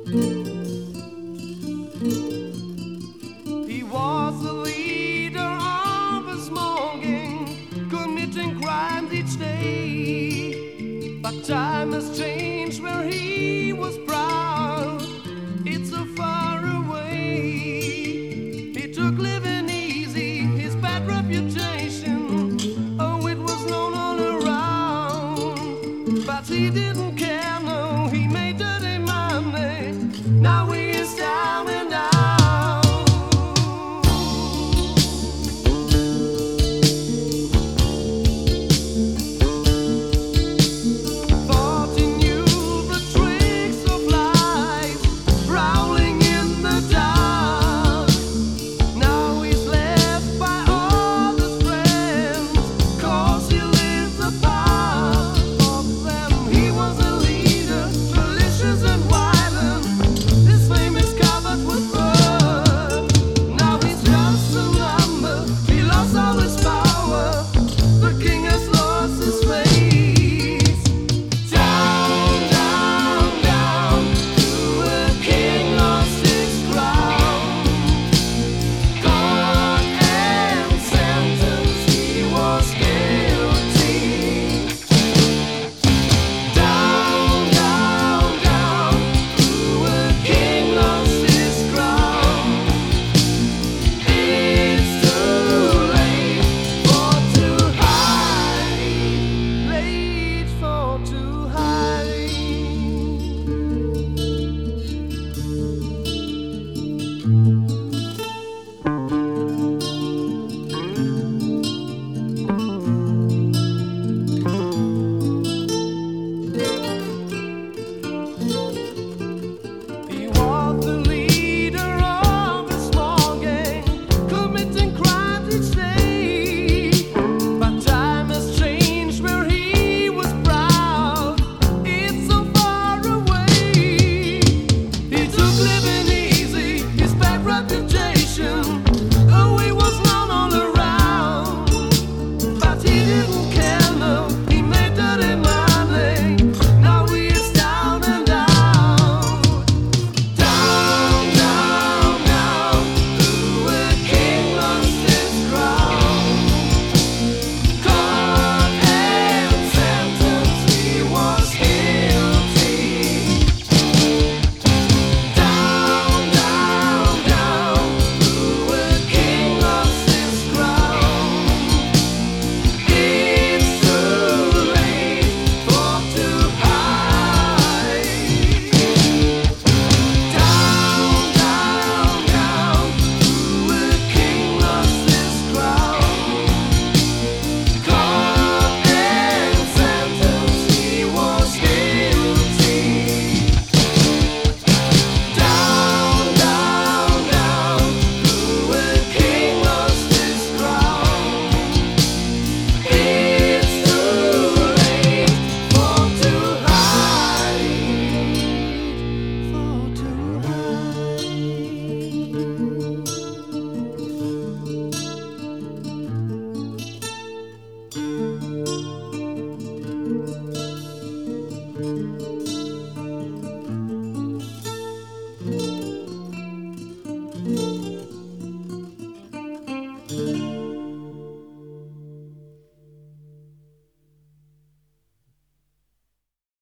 He was the leader of a small gang, committing crimes each day. But time has changed where he was proud. It's so far away. He took living easy, his bad reputation. Oh, it was known all around. But he didn't care, no, he made dirty money. Now he is down and out.